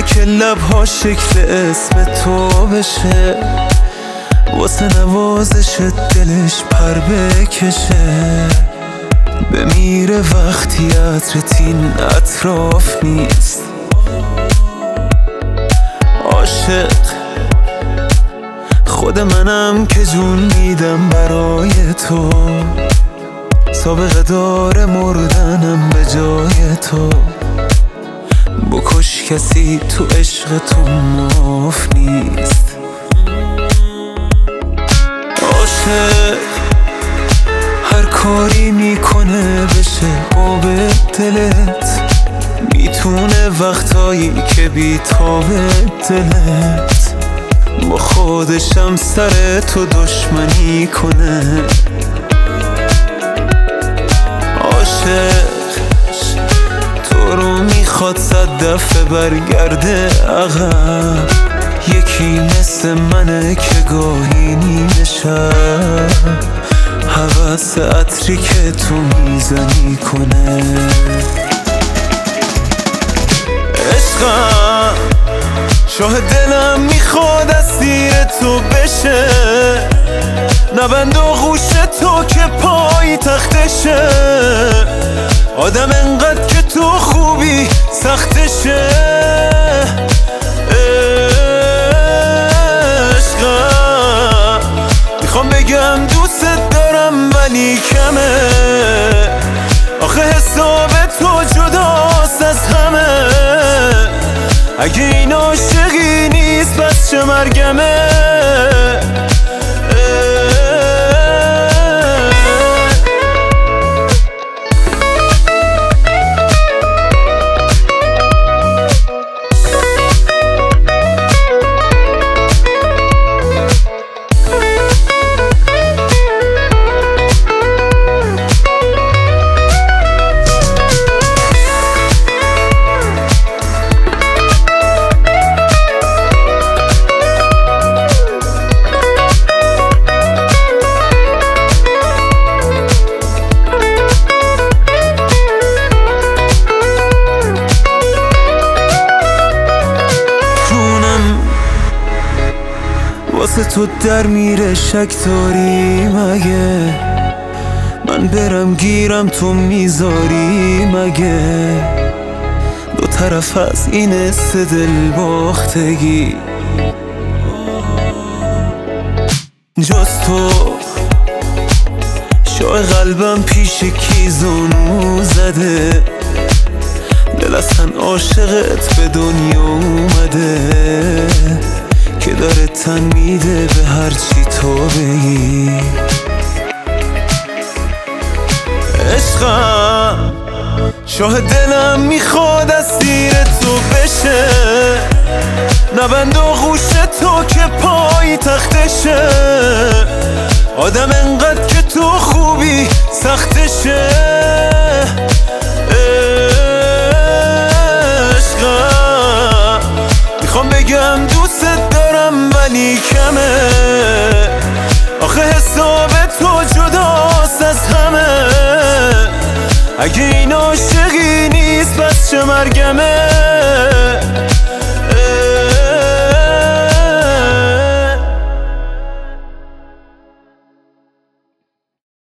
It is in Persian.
که لبها شکل اسم تو بشه، واسه نوازش دلش پر بکشه. بمیره وقتی عطرت این اطراف نیست. عاشق خود منم که جون میدم برای تو، سابقه داره مردنم به جای تو. بکش کسی تو عشق تو معاف نیست. عاشق هر کاری میکنه بشه آب دلت، میتونه وقتایی که بیتاب دلت با خودشم سر تو دشمنی کنه. عاشق تو رو میخواد 100 دفعه برگرده عقب، یکی مثل منه که گاهی نیمه شب هوس عطری که تو میزنی کنه. عشقم شاه دلم میخواد اسیر تو بشه، نبند و غوش تو که پای تختشه. آدم انقدر که تو خوبی سختشه. عشقم میخوام بگم دوست دارم ولی کمه، آخه حساب تو جداست از همه. اگه این عاشقی نیست پس چه مرگمه. واسه تو در میره شک داری مگه؟ من برم گیرم تو میذاری مگه؟ دو طرف از این است دل باختگی، جز تو شاه قلبم پیش کی زانو زده. دل اصلا عاشقت به دنیا اومده که داره تن میده به هرچی تو بگی. عشقم شاه دلم میخواد اسیر تو بشه، نبند و غوش تو که پای تختشه. آدم انقدر که تو خوبی سختشه. عشقم میخوام بگم دوست دارم ولی کمه، آخه حساب تو جداست از همه. اگه این عاشقی نیست پس چه مرگمه.